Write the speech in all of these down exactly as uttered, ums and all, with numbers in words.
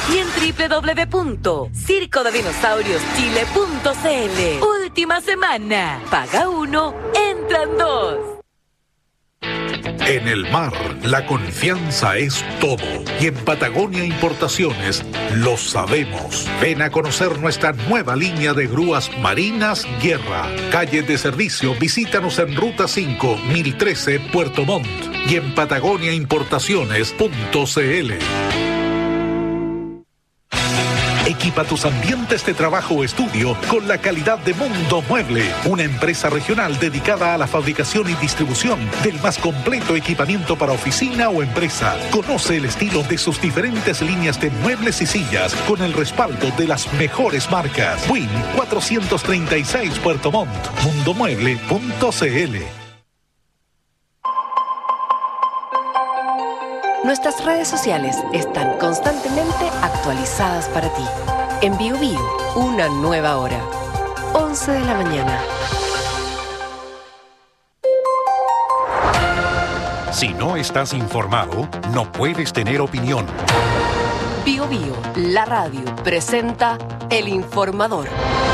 y en doble u doble u doble u punto circo de dinosaurios chile punto c l. Última semana. Paga uno, entran dos. En el mar, la confianza es todo. Y en Patagonia Importaciones lo sabemos. Ven a conocer nuestra nueva línea de grúas marinas Guerra. Calle de servicio, visítanos en Ruta cinco, mil trece, Puerto Montt. Y en patagonia importaciones punto c l. Equipa tus ambientes de trabajo o estudio con la calidad de Mundo Mueble, una empresa regional dedicada a la fabricación y distribución del más completo equipamiento para oficina o empresa. Conoce el estilo de sus diferentes líneas de muebles y sillas con el respaldo de las mejores marcas. Win cuatrocientos treinta y seis Puerto Montt, mundo mueble punto c l. Nuestras redes sociales están constantemente actualizadas para ti. En Bio Bio, una nueva hora. once de la mañana. Si no estás informado, no puedes tener opinión. Bio Bio, la radio, presenta El Informador.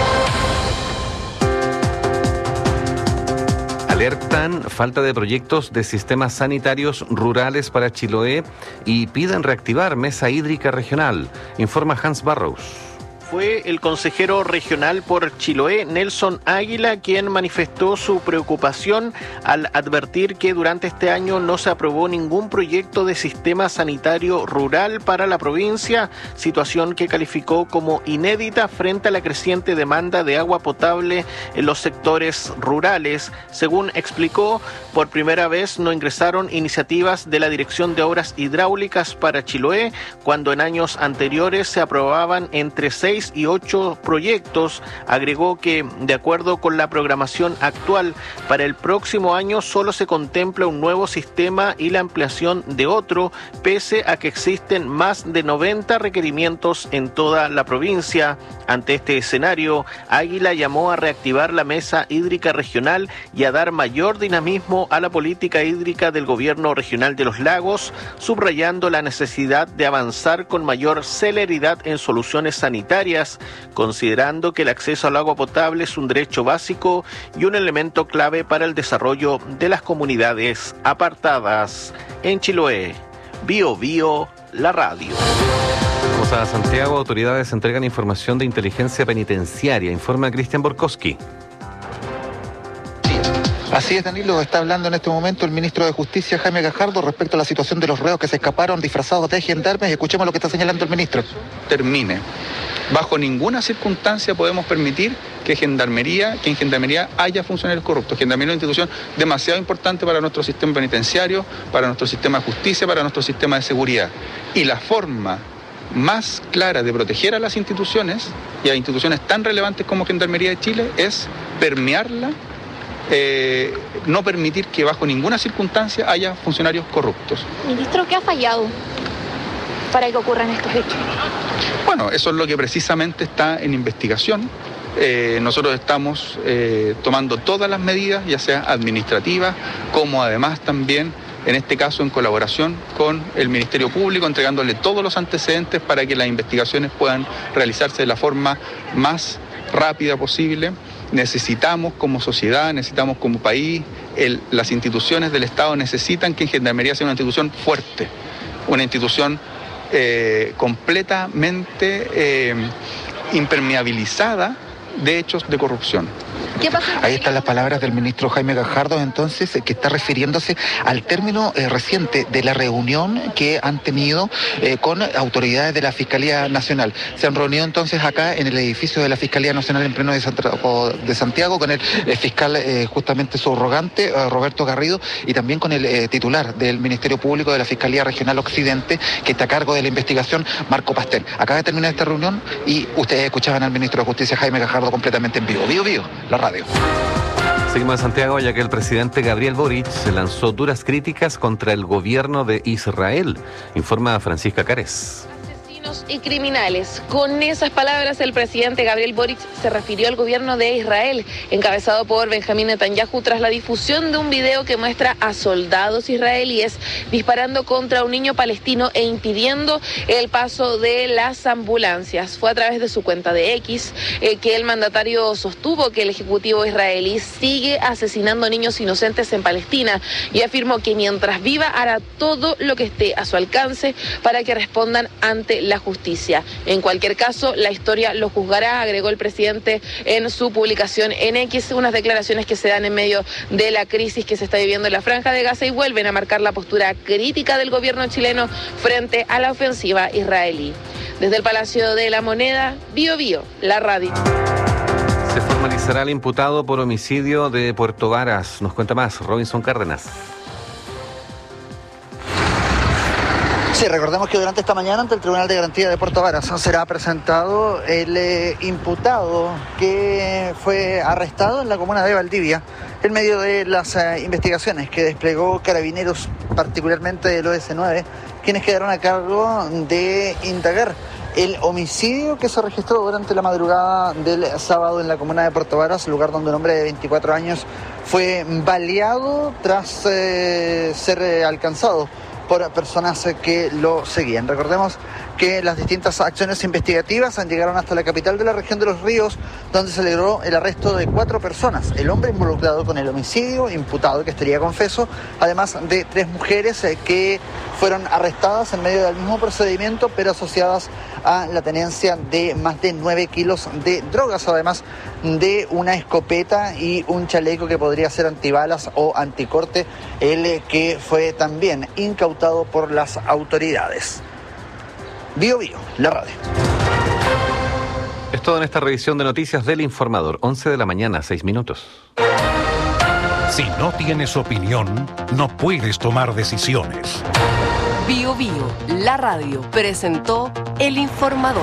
Alertan falta de proyectos de sistemas sanitarios rurales para Chiloé y piden reactivar mesa hídrica regional, informa Hans Barrows. Fue el consejero regional por Chiloé, Nelson Águila, quien manifestó su preocupación al advertir que durante este año no se aprobó ningún proyecto de sistema sanitario rural para la provincia, situación que calificó como inédita frente a la creciente demanda de agua potable en los sectores rurales. Según explicó, por primera vez no ingresaron iniciativas de la Dirección de Obras Hidráulicas para Chiloé, cuando en años anteriores se aprobaban entre seis y ocho proyectos. Agregó que, de acuerdo con la programación actual, para el próximo año solo se contempla un nuevo sistema y la ampliación de otro, pese a que existen más de noventa requerimientos en toda la provincia. Ante este escenario, Águila llamó a reactivar la mesa hídrica regional y a dar mayor dinamismo a la política hídrica del gobierno regional de los lagos, subrayando la necesidad de avanzar con mayor celeridad en soluciones sanitarias, considerando que el acceso al agua potable es un derecho básico y un elemento clave para el desarrollo de las comunidades apartadas. En Chiloé, Bio Bio, la radio. Vamos a Santiago. Autoridades entregan información de inteligencia penitenciaria, informa Cristian Borkowski. Así es, Danilo, está hablando en este momento el ministro de Justicia, Jaime Gajardo, respecto a la situación de los reos que se escaparon disfrazados de gendarmes. Escuchemos lo que está señalando el ministro. Termine. Bajo ninguna circunstancia podemos permitir que Gendarmería, que en Gendarmería haya funcionarios corruptos. Gendarmería es una institución demasiado importante para nuestro sistema penitenciario, para nuestro sistema de justicia, para nuestro sistema de seguridad. Y la forma más clara de proteger a las instituciones y a instituciones tan relevantes como Gendarmería de Chile es permearla. Eh, no permitir que bajo ninguna circunstancia haya funcionarios corruptos. Ministro, ¿qué ha fallado para que ocurran estos hechos? Bueno, eso es lo que precisamente está en investigación. Eh, nosotros estamos eh, tomando todas las medidas, ya sea administrativas, como además también, en este caso, en colaboración con el Ministerio Público, entregándole todos los antecedentes para que las investigaciones puedan realizarse de la forma más rápida posible. Necesitamos como sociedad, necesitamos como país, el, las instituciones del Estado necesitan que Gendarmería sea una institución fuerte, una institución eh, completamente eh, impermeabilizada de hechos de corrupción. ¿Qué pasa? Ahí están las palabras del ministro Jaime Gajardo, entonces, que está refiriéndose al término eh, reciente de la reunión que han tenido eh, con autoridades de la Fiscalía Nacional. Se han reunido entonces acá en el edificio de la Fiscalía Nacional en pleno de Santiago, de Santiago con el eh, fiscal eh, justamente subrogante, eh, Roberto Garrido, y también con el eh, titular del Ministerio Público de la Fiscalía Regional Occidente, que está a cargo de la investigación, Marco Pastel. Acaba de terminar esta reunión y ustedes escuchaban al ministro de Justicia, Jaime Gajardo, completamente en vivo. Vivo, vivo, la radio. Seguimos en Santiago, ya que el presidente Gabriel Boric se lanzó duras críticas contra el gobierno de Israel, informa Francisca Cárez. Y criminales. Con esas palabras, el presidente Gabriel Boric se refirió al gobierno de Israel, encabezado por Benjamín Netanyahu, tras la difusión de un video que muestra a soldados israelíes disparando contra un niño palestino e impidiendo el paso de las ambulancias. Fue a través de su cuenta de X eh, que el mandatario sostuvo que el ejecutivo israelí sigue asesinando niños inocentes en Palestina y afirmó que mientras viva hará todo lo que esté a su alcance para que respondan ante la justicia. En cualquier caso, la historia lo juzgará, agregó el presidente en su publicación en X, unas declaraciones que se dan en medio de la crisis que se está viviendo en la Franja de Gaza y vuelven a marcar la postura crítica del gobierno chileno frente a la ofensiva israelí. Desde el Palacio de la Moneda, Bio Bio, la radio. Se formalizará el imputado por homicidio de Puerto Varas. Nos cuenta más Robinson Cárdenas. Sí, recordemos que durante esta mañana ante el Tribunal de Garantía de Puerto Varas será presentado el eh, imputado que fue arrestado en la comuna de Valdivia en medio de las eh, investigaciones que desplegó Carabineros, particularmente del O S nueve, quienes quedaron a cargo de indagar el homicidio que se registró durante la madrugada del sábado en la comuna de Puerto Varas, lugar donde un hombre de veinticuatro años fue baleado tras eh, ser eh, alcanzado por personas que lo seguían. Recordemos que las distintas acciones investigativas llegaron hasta la capital de la región de Los Ríos, donde se logró el arresto de cuatro personas. El hombre involucrado con el homicidio, imputado que estaría confeso, además de tres mujeres que fueron arrestadas en medio del mismo procedimiento, pero asociadas a la tenencia de más de nueve kilos de drogas, además de una escopeta y un chaleco que podría ser antibalas o anticorte, el que fue también incautado por las autoridades. Bio Bio, la radio. Es todo en esta revisión de noticias del Informador. once de la mañana, seis minutos. Si no tienes opinión, no puedes tomar decisiones. Bio Bio, la radio, presentó El Informador.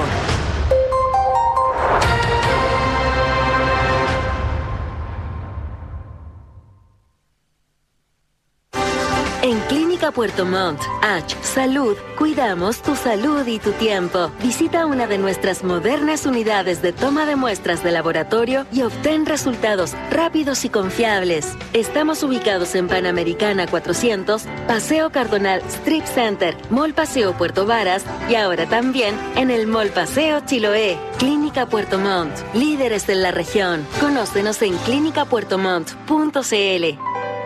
En Clínica Puerto Montt, H Salud, cuidamos tu salud y tu tiempo. Visita una de nuestras modernas unidades de toma de muestras de laboratorio y obtén resultados rápidos y confiables. Estamos ubicados en Panamericana cuatrocientos, Paseo Cardonal Strip Center, Mall Paseo Puerto Varas y ahora también en el Mall Paseo Chiloé. Clínica Puerto Montt, líderes en la región. Conócenos en clínica puerto montt punto c l.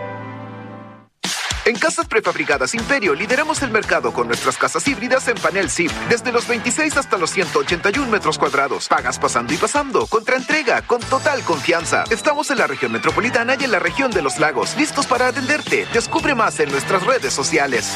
En Casas Prefabricadas Imperio lideramos el mercado con nuestras casas híbridas en panel S I P, desde los veintiséis hasta los ciento ochenta y uno metros cuadrados. Pagas pasando y pasando, contra entrega, con total confianza. Estamos en la región metropolitana y en la región de los lagos, listos para atenderte. Descubre más en nuestras redes sociales.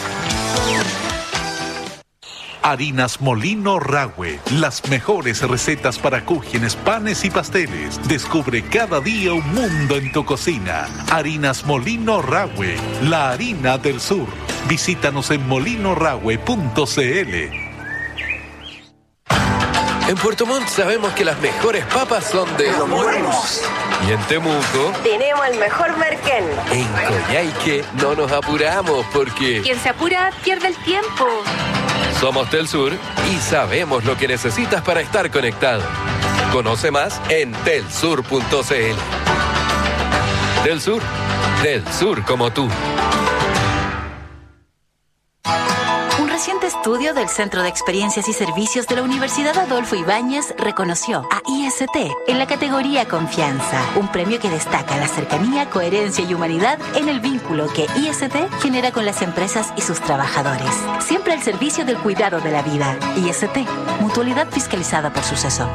Harinas Molino Rahue, las mejores recetas para cúgenes, panes y pasteles. Descubre cada día un mundo en tu cocina. Harinas Molino Rahue, la harina del sur. Visítanos en molino rahue punto c l. En Puerto Montt sabemos que las mejores papas son de Los Buenos. Y en Temuco tenemos el mejor merquén. En Coyhaique no nos apuramos porque quien se apura pierde el tiempo. Somos Telsur y sabemos lo que necesitas para estar conectado. Conoce más en telsur punto c l. Telsur, del sur como tú. Un reciente estudio del Centro de Experiencias y Servicios de la Universidad Adolfo Ibáñez reconoció a I S T en la categoría Confianza, un premio que destaca la cercanía, coherencia y humanidad en el vínculo que I S T genera con las empresas y sus trabajadores. Siempre al servicio del cuidado de la vida. I S T, mutualidad fiscalizada por Suceso.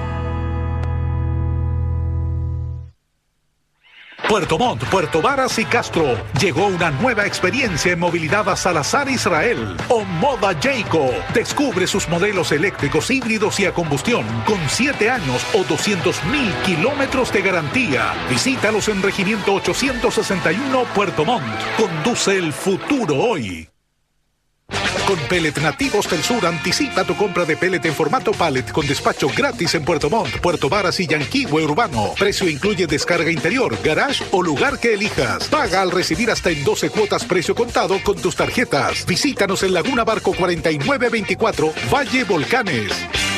Puerto Montt, Puerto Varas y Castro. Llegó una nueva experiencia en movilidad a Salazar Israel. Omoda Jayco. Descubre sus modelos eléctricos, híbridos y a combustión con siete años o doscientos mil kilómetros de garantía. Visítalos en Regimiento ochocientos sesenta y uno Puerto Montt. Conduce el futuro hoy. Con Pellet Nativos del Sur, anticipa tu compra de pellet en formato pallet con despacho gratis en Puerto Montt, Puerto Varas y Yanquihue Urbano. Precio incluye descarga interior, garage o lugar que elijas. Paga al recibir hasta en doce cuotas precio contado con tus tarjetas. Visítanos en Laguna Barco cuarenta y nueve veinticuatro, Valle Volcanes.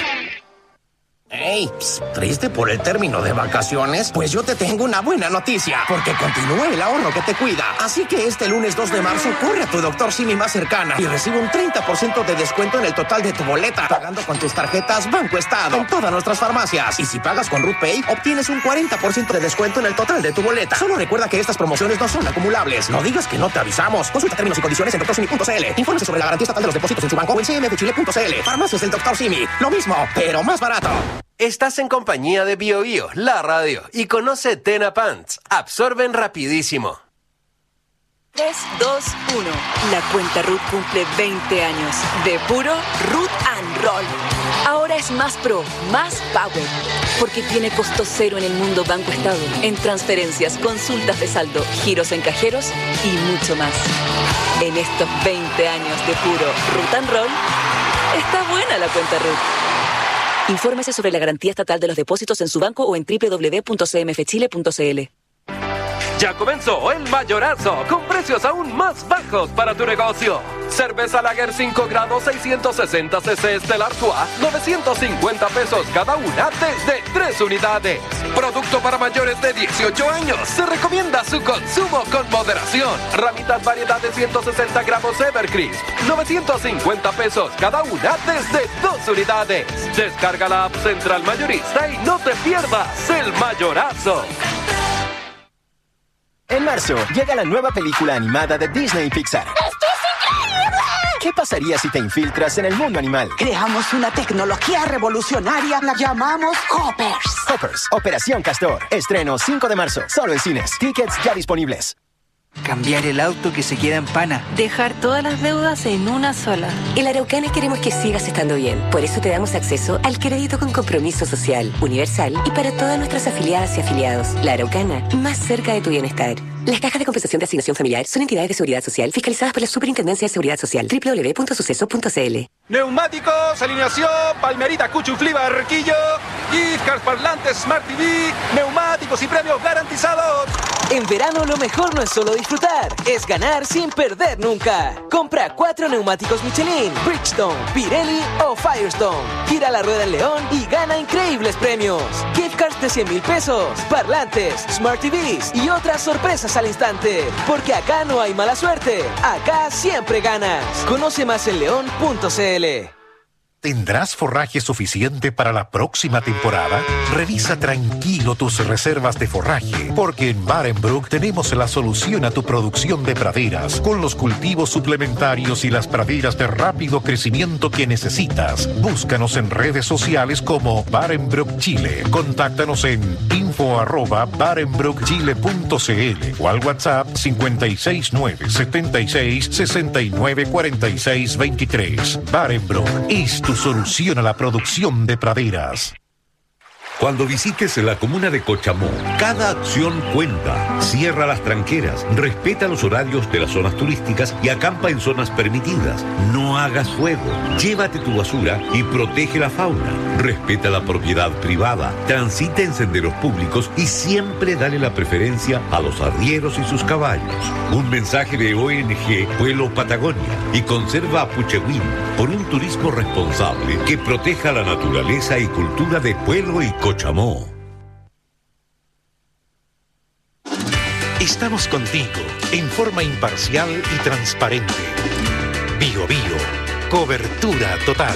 Hey, psst, ¿triste por el término de vacaciones? Pues yo te tengo una buena noticia, porque continúa el ahorro que te cuida. Así que este lunes dos de marzo, corre a tu doctor Simi más cercana y recibe un treinta por ciento de descuento en el total de tu boleta, pagando con tus tarjetas Banco Estado en todas nuestras farmacias. Y si pagas con RutPay, obtienes un cuarenta por ciento de descuento en el total de tu boleta. Solo recuerda que estas promociones no son acumulables. No digas que no te avisamos. Consulta términos y condiciones en doctor simi punto c l. Infórmese sobre la garantía estatal de los depósitos en su banco o en c m f chile punto c l. Farmacias del doctor Simi. Lo mismo, pero más barato. Estás en compañía de Bio Bio, la radio, y conoce Tena Pants. Absorben rapidísimo. tres, dos, uno. La cuenta Ruth cumple veinte años. De puro Root and Roll. Ahora es más pro, más power. Porque tiene costo cero en el mundo Banco Estado. En transferencias, consultas de saldo, giros en cajeros y mucho más. En estos veinte años de puro Root and Roll, está buena la cuenta Ruth. Infórmese sobre la garantía estatal de los depósitos en su banco o en doble u doble u doble u punto c m f chile punto c l. Ya comenzó el mayorazo, con precios aún más bajos para tu negocio. Cerveza Lager cinco grados seiscientos sesenta centilitros Stella Artois, novecientos cincuenta pesos cada una desde tres unidades. Producto para mayores de dieciocho años. Se recomienda su consumo con moderación. Ramitas variedad de ciento sesenta gramos Evercrisp, novecientos cincuenta pesos cada una desde dos unidades. Descarga la app Central Mayorista y no te pierdas el mayorazo. En marzo, llega la nueva película animada de Disney y Pixar. ¡Esto es increíble! ¿Qué pasaría si te infiltras en el mundo animal? Creamos una tecnología revolucionaria, la llamamos Hoppers. Hoppers, Operación Castor. Estreno cinco de marzo, solo en cines. Tickets ya disponibles. Cambiar el auto que se queda en pana. Dejar todas las deudas en una sola. En la Araucana queremos que sigas estando bien. Por eso te damos acceso al crédito con compromiso social, universal y para todas nuestras afiliadas y afiliados. La Araucana, más cerca de tu bienestar. Las cajas de compensación de asignación familiar son entidades de seguridad social fiscalizadas por la Superintendencia de Seguridad Social. doble u doble u doble u punto suceso punto c l. Neumáticos, alineación, Palmerita, Cuchuflí, Barquillo, gift cards, parlantes, Smart T V, neumáticos y premios garantizados. En verano lo mejor no es solo disfrutar, es ganar sin perder nunca. Compra cuatro neumáticos Michelin, Bridgestone, Pirelli o Firestone. Gira la rueda en León y gana increíbles premios. Gift cards de cien mil pesos, parlantes, Smart T Vs y otras sorpresas al instante. Porque acá no hay mala suerte, acá siempre ganas. Conoce más en león punto c l. ¿Tendrás forraje suficiente para la próxima temporada? Revisa tranquilo tus reservas de forraje, porque en Barenbrook tenemos la solución a tu producción de praderas, con los cultivos suplementarios y las praderas de rápido crecimiento que necesitas. Búscanos en redes sociales como Barenbrook Chile. Contáctanos en info arroba barenbrook chile punto c l o al WhatsApp cinco seis nueve, siete seis, seis nueve, cuatro seis dos tres. Barenbrook es tu solución a la producción de praderas. Cuando visites la comuna de Cochamó, cada acción cuenta. Cierra las tranqueras, respeta los horarios de las zonas turísticas y acampa en zonas permitidas. No hagas fuego, llévate tu basura y protege la fauna. Respeta la propiedad privada, transita en senderos públicos y siempre dale la preferencia a los arrieros y sus caballos. Un mensaje de O N G Pueblo Patagonia y Conserva Apuchehuín por un turismo responsable que proteja la naturaleza y cultura de Pueblo y Cochamó. Cochamó. Estamos contigo en forma imparcial y transparente. Bio Bio, cobertura total.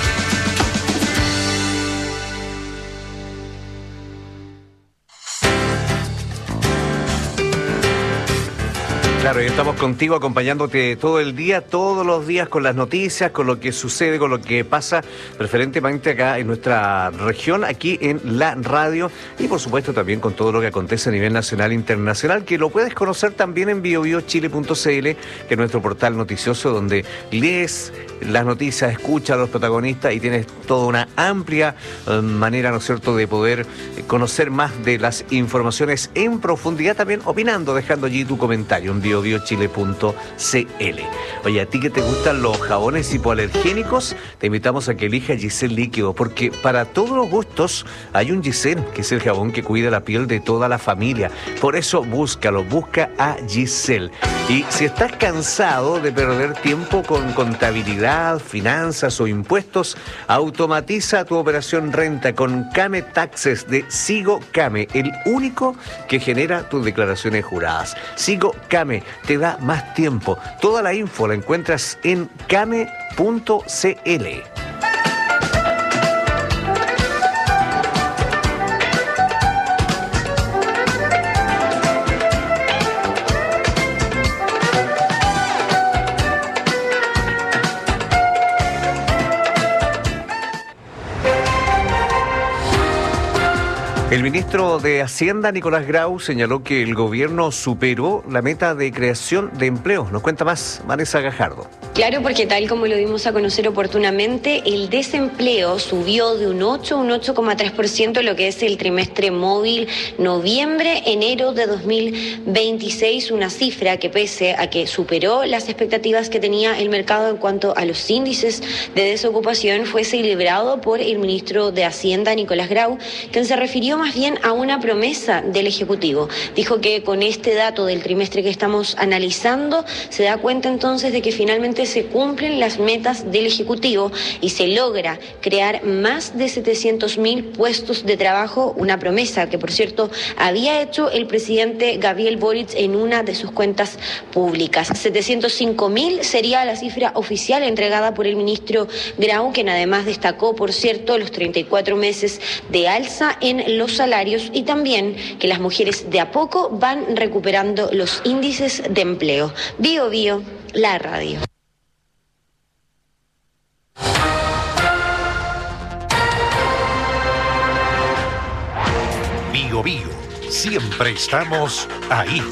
Claro, y estamos contigo acompañándote todo el día, todos los días con las noticias, con lo que sucede, con lo que pasa preferentemente acá en nuestra región, aquí en la radio y por supuesto también con todo lo que acontece a nivel nacional e internacional, que lo puedes conocer también en bio bio chile punto c l, que es nuestro portal noticioso donde lees las noticias, escuchas a los protagonistas y tienes toda una amplia eh, manera, ¿no es cierto?, de poder conocer más de las informaciones en profundidad, también opinando, dejando allí tu comentario en bio bio chile punto c l. Oye, a ti que te gustan los jabones hipoalergénicos, te invitamos a que elijas Giselle Líquido, porque para todos los gustos hay un Giselle, que es el jabón que cuida la piel de toda la familia. Por eso búscalo, busca a Giselle. Y si estás cansado de perder tiempo con contabilidad, finanzas o impuestos, automatiza tu operación renta con Came Taxes de Sigo Came, el único que genera tus declaraciones juradas. Sigo Came te da más tiempo. Toda la info la encuentras en came punto c l. El ministro de Hacienda, Nicolás Grau, señaló que el gobierno superó la meta de creación de empleos. Nos cuenta más Vanessa Gajardo. Claro, porque tal como lo dimos a conocer oportunamente, el desempleo subió de un ocho a un ocho coma tres por ciento lo que es el trimestre móvil noviembre-enero de dos mil veintiséis, una cifra que pese a que superó las expectativas que tenía el mercado en cuanto a los índices de desocupación, fue celebrado por el ministro de Hacienda, Nicolás Grau, quien se refirió más bien a una promesa del Ejecutivo. Dijo que con este dato del trimestre que estamos analizando se da cuenta entonces de que finalmente se cumplen las metas del Ejecutivo y se logra crear más de setecientos mil puestos de trabajo, una promesa que por cierto había hecho el presidente Gabriel Boric en una de sus cuentas públicas. setecientos cinco mil sería la cifra oficial entregada por el ministro Grau, quien además destacó, por cierto, los treinta y cuatro meses de alza en los salarios y también que las mujeres de a poco van recuperando los índices de empleo. Bio Bio, la radio. Bio Bio, siempre estamos ahí.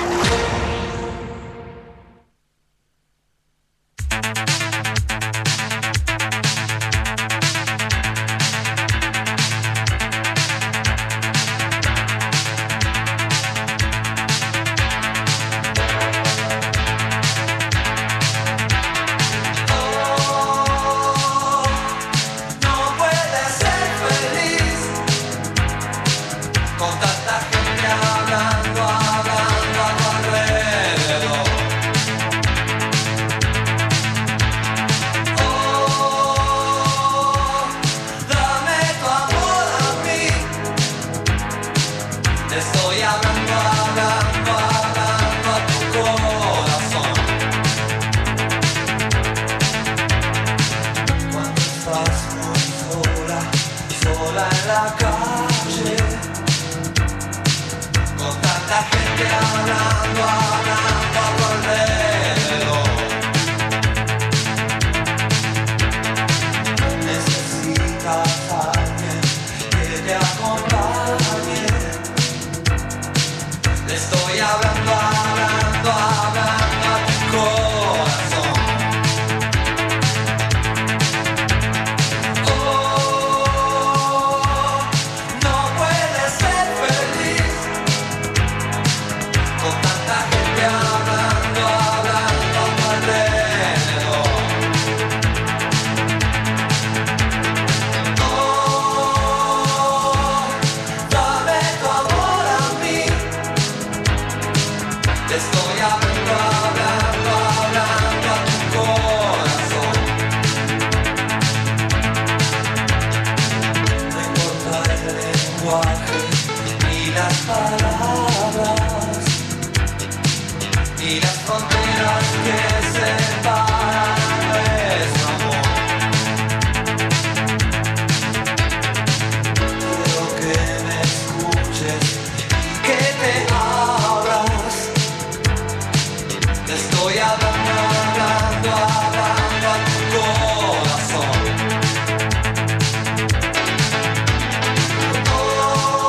Oh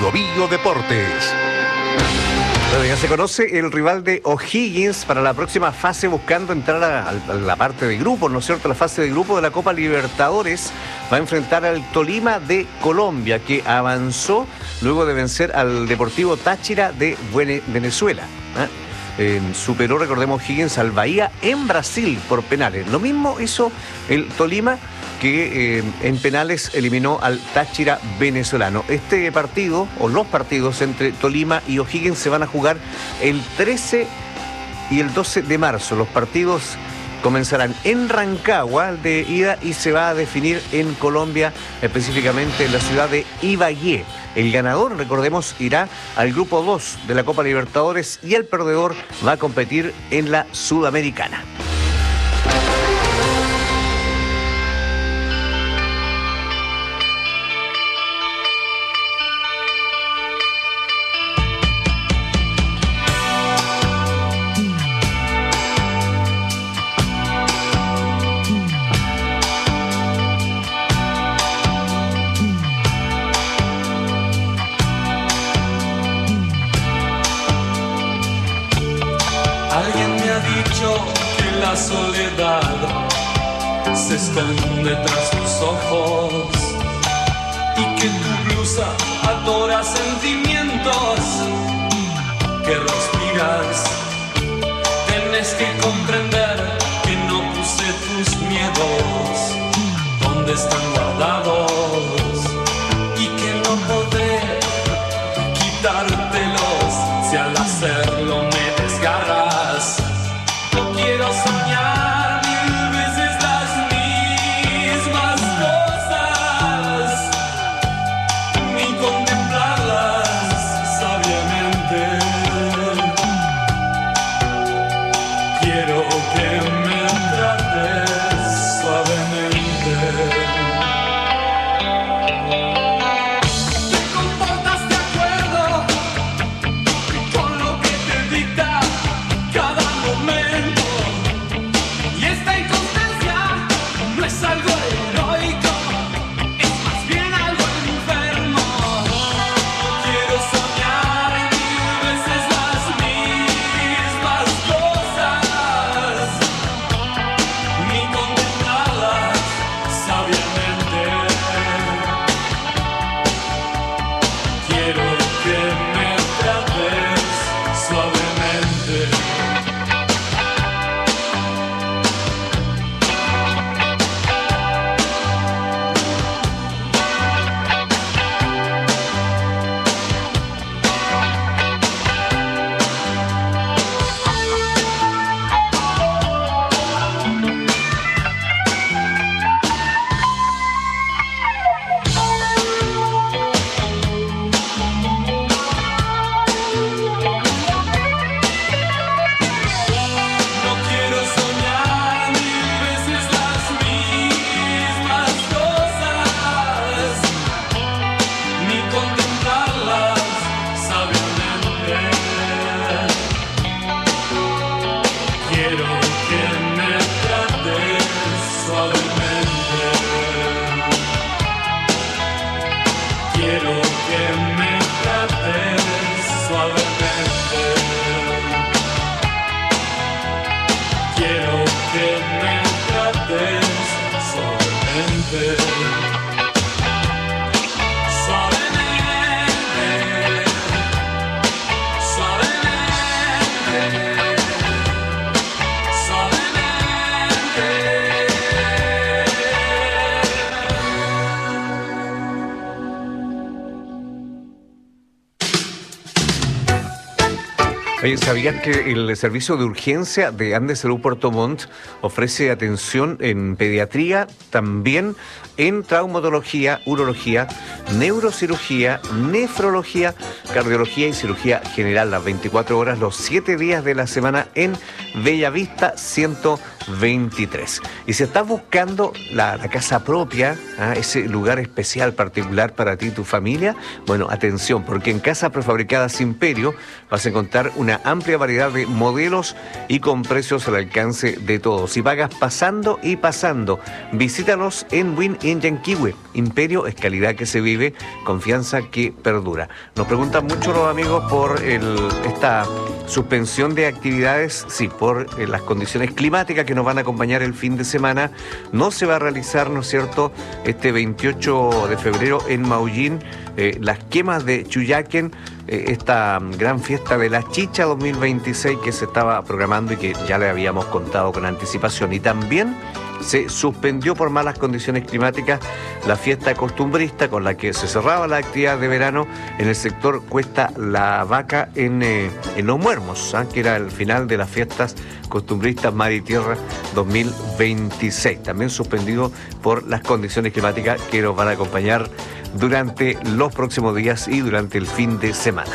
Bio Bio Deportes. Bueno, ya se conoce el rival de O'Higgins para la próxima fase, buscando entrar a, a la parte de grupos, ¿no es cierto? La fase de grupo de la Copa Libertadores va a enfrentar al Tolima de Colombia, que avanzó luego de vencer al Deportivo Táchira de Venezuela. ¿eh? Eh, superó, recordemos, O'Higgins al Bahía en Brasil por penales. Lo mismo hizo el Tolima, que eh, en penales eliminó al Táchira venezolano. Este partido, o los partidos entre Tolima y O'Higgins, se van a jugar el trece y el doce de marzo. Los partidos comenzarán en Rancagua, el de ida, y se va a definir en Colombia, específicamente en la ciudad de Ibagué. El ganador, recordemos, irá al grupo dos de la Copa Libertadores y el perdedor va a competir en la Sudamericana. Se esconde tras tus ojos y que tu blusa adora sentimientos que respiras. Tienes que comprender que no puse tus miedos donde están guardados y que no podré quitártelos si al hacerlo me desgarras. No quiero soñar Oye, ¿sabían que el servicio de urgencia de Andes Salud Puerto Montt ofrece atención en pediatría, también en traumatología, urología, neurocirugía, nefrología, cardiología y cirugía general las veinticuatro horas, los siete días de la semana en Bellavista ciento veintitrés? Y si estás buscando la, la casa propia, ¿ah? ese lugar especial, particular para ti y tu familia, bueno, atención, porque en Casa Prefabricadas Imperio vas a encontrar una una amplia variedad de modelos y con precios al alcance de todos. Si pagas pasando y pasando, visítanos en Win in Yanquihue. Imperio es calidad que se vive, confianza que perdura. Nos preguntan mucho los amigos por el, esta suspensión de actividades, sí, por eh, las condiciones climáticas que nos van a acompañar el fin de semana. No se va a realizar, ¿no es cierto?, este veintiocho de febrero en Maullín, eh, las quemas de Chuyaquen, eh, esta gran fiesta de la Chicha dos mil veintiséis que se estaba programando y que ya le habíamos contado con anticipación. Y también se suspendió por malas condiciones climáticas la fiesta costumbrista con la que se cerraba la actividad de verano en el sector Cuesta La Vaca en, eh, en Los Muermos, ¿eh? que era el final de las fiestas costumbristas Mar y Tierra dos mil veintiséis, también suspendido por las condiciones climáticas que nos van a acompañar durante los próximos días y durante el fin de semana.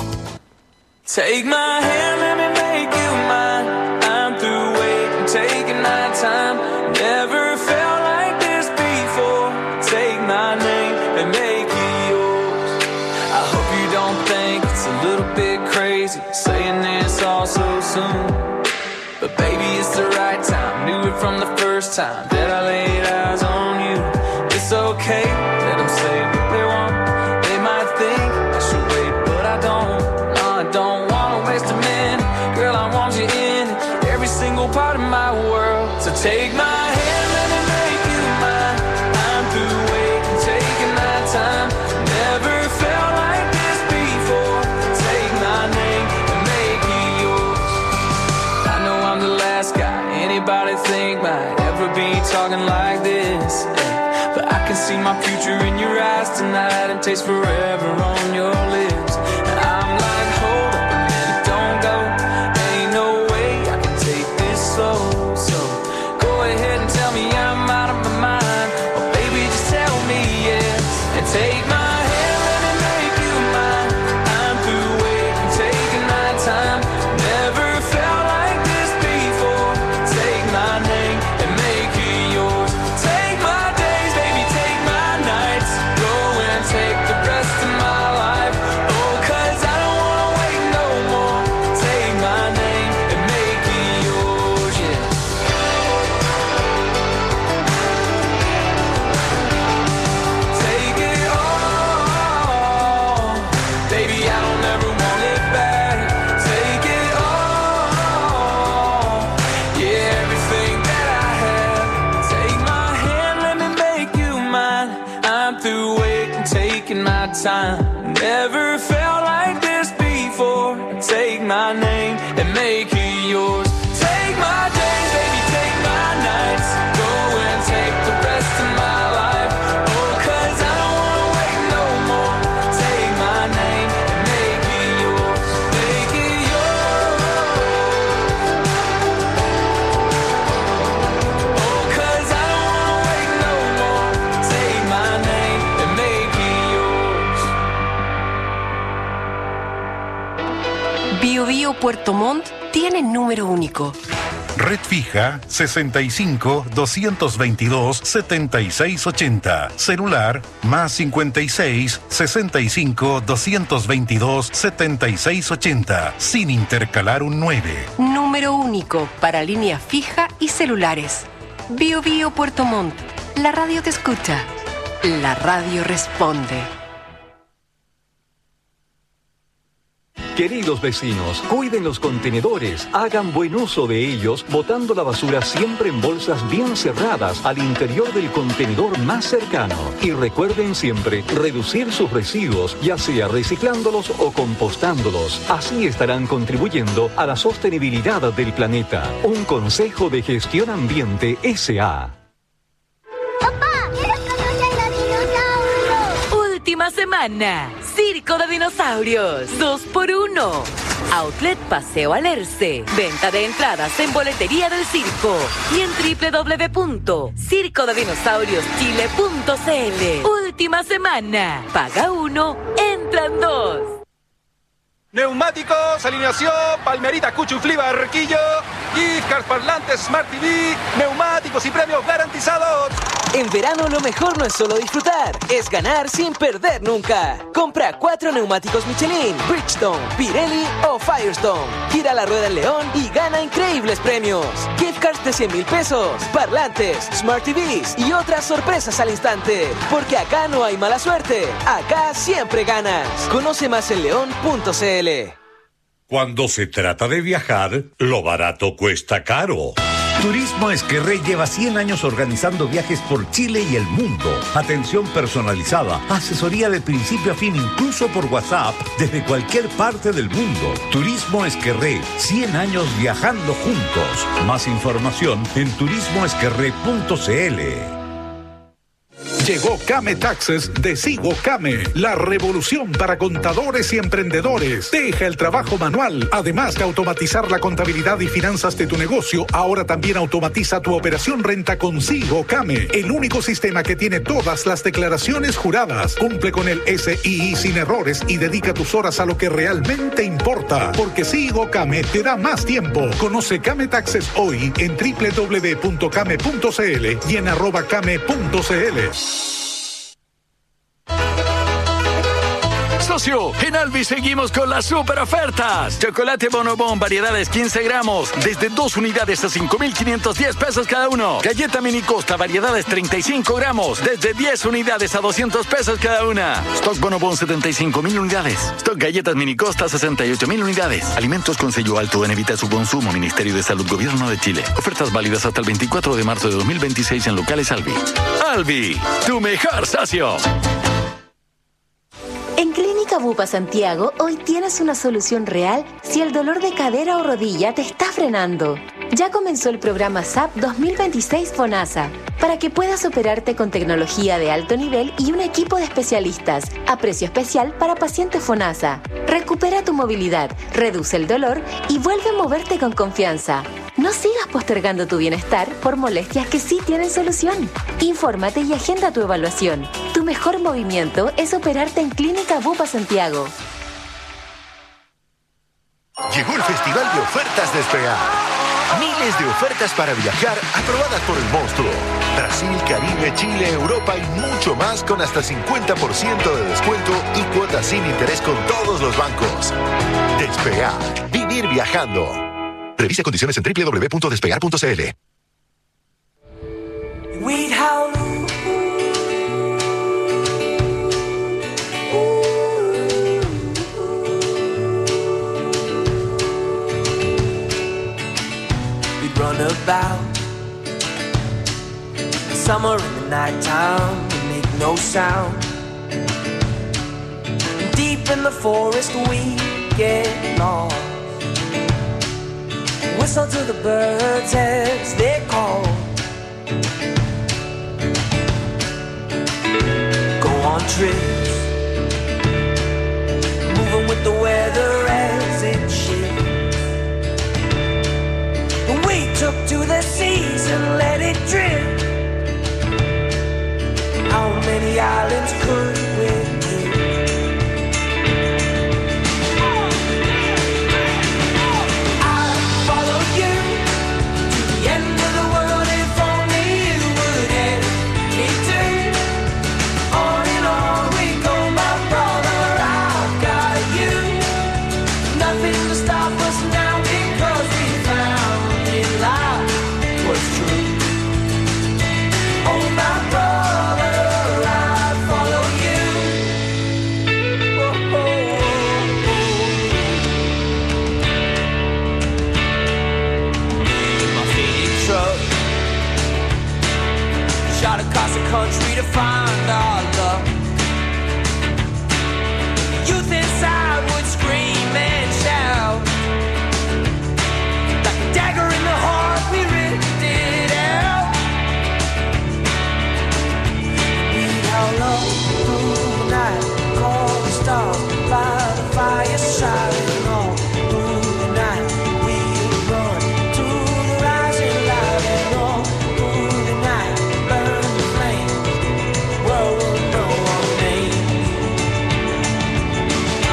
Take my hand, let me make you mine. I'm through waiting, taking my time. Never felt like this before. Take my name and make it yours. I hope you don't think it's a little bit crazy saying this all so soon. But baby, it's the right time. Knew it from the first time that I laid eyes on you. It's okay, let them say what they want. They might think I should wait, but I don't. No, I don't wanna waste a minute. Girl, I want you in every single part of my world. So take my hand, let me make you mine. I'm through waiting, taking my time. Never felt like this before. Take my name and make it yours. I know I'm the last guy anybody think might ever be talking like this, yeah. But I can see my future in your eyes tonight and taste forever on your lips. And I'm like, hold up a minute, don't go. Ain't no way I can take this slow. So go ahead and tell me I'm out of my mind. Or baby, just tell me yes. And take my hand, let me make you mine. I'm through waiting, taking my time. Never felt like this before. Take my name and make it yours. Take my days, baby, take my nights. Go and take the rest of my life. Oh, cause I don't wanna wait no more. Take my name and make it yours, yeah. Take it all. Baby, I don't ever want it back. Take it all. Yeah, everything that I have. Take my hand, let me make you mine. I'm through waiting, taking my time. Never felt like this before. Take my name and make it yours. Take my days, baby, take my nights. Go and take the rest of my life. Oh, cause I don't wanna wait no more. Take my name and make it yours. Make it yours. Oh, cause I don't wanna wait no more. Take my name and make it yours. Bio Bio Puerto Montt tiene número único. Red fija sesenta y cinco, doscientos veintidós, setenta y seis ochenta. Celular más cincuenta y seis, sesenta y cinco, doscientos veintidós, setenta y seis ochenta. Sin intercalar un nueve. Número único para línea fija y celulares. Bio Bio Puerto Montt. La radio te escucha. La radio responde. Queridos vecinos, cuiden los contenedores, hagan buen uso de ellos, botando la basura siempre en bolsas bien cerradas al interior del contenedor más cercano. Y recuerden siempre reducir sus residuos, ya sea reciclándolos o compostándolos. Así estarán contribuyendo a la sostenibilidad del planeta. Un consejo de Gestión Ambiente S A Última semana, Circo de Dinosaurios, dos por uno. Outlet Paseo Alerce. Venta de entradas en boletería del circo y en doble u doble u doble u punto circo de dinosaurios chile punto c l. Última semana. Paga uno, entran dos. Neumáticos, alineación, Palmerita, Cuchuflí, Barquillo, gift cards, parlantes, Smart T V, neumáticos y premios garantizados. En verano lo mejor no es solo disfrutar, es ganar sin perder nunca. Compra cuatro neumáticos Michelin, Bridgestone, Pirelli o Firestone. Gira la rueda en León y gana increíbles premios. Gift cards de cien mil pesos, parlantes, Smart T Vs y otras sorpresas al instante. Porque acá no hay mala suerte, acá siempre ganas. Conoce más en león punto c l. Cuando se trata de viajar, lo barato cuesta caro. Turismo Esquerrey lleva cien años organizando viajes por Chile y el mundo. Atención personalizada, asesoría de principio a fin, incluso por WhatsApp, desde cualquier parte del mundo. Turismo Esquerrey, cien años viajando juntos. Más información en turismo esquerrey punto c l. Llegó Came Taxes de Sigo Came, la revolución para contadores y emprendedores. Deja el trabajo manual. Además de automatizar la contabilidad y finanzas de tu negocio, ahora también automatiza tu operación renta con Sigo Came, el único sistema que tiene todas las declaraciones juradas. Cumple con el S I I sin errores y dedica tus horas a lo que realmente importa, porque Sigo Came te da más tiempo. Conoce Came Taxes hoy en doble u doble u doble u punto came punto c l y en arroba came punto c l. Socio, en Albi seguimos con las super ofertas. Chocolate Bonobón, variedades quince gramos, desde dos unidades a cinco mil quinientos diez pesos cada uno. Galleta Mini Costa, variedades treinta y cinco gramos, desde diez unidades a doscientos pesos cada una. Stock Bonobón, setenta y cinco mil unidades. Stock Galletas Mini Costa, sesenta y ocho mil unidades. Alimentos con sello alto en evita su consumo. Ministerio de Salud, Gobierno de Chile. Ofertas válidas hasta el veinticuatro de marzo de dos mil veintiséis en locales Albi. Albi, tu mejor socio. En Clínica Bupa Santiago, hoy tienes una solución real si el dolor de cadera o rodilla te está frenando. Ya comenzó el programa S A P dos mil veintiséis FONASA, para que puedas operarte con tecnología de alto nivel y un equipo de especialistas, a precio especial para pacientes FONASA. Recupera tu movilidad, reduce el dolor y vuelve a moverte con confianza. No sigas postergando tu bienestar por molestias que sí tienen solución. Infórmate y agenda tu evaluación. Tu mejor movimiento es operarte en Clínica Bupa Santiago. Llegó el Festival de Ofertas Despegar. Miles de ofertas para viajar aprobadas por el monstruo. Brasil, Caribe, Chile, Europa y mucho más con hasta cincuenta por ciento de descuento y cuotas sin interés con todos los bancos. Despegar. Vivir viajando. Revise condiciones en doble u doble u doble u punto despegar punto c l. Run about summer in the nighttime, we make no sound. Deep in the forest we get lost. Whistle to the birds as they call. Go on trips, moving with the weather as it shifts. We took to the seas and let it drift. How many islands could we hit? I'd follow you to the end of the world if only you would let me do. On and on we go, my brother, I've got you. Nothing to stop us now because we found was true. Oh, my brother, I follow you. Oh, oh, oh. My faded truck shot across the country to find our love. Youth inside would scream and shout. Like a dagger in the heart, we ripped it out. We all up through the night, call the stars, by the fireside, and all through the night we run to the rising light, and all through the night burn the flames. World will know our names.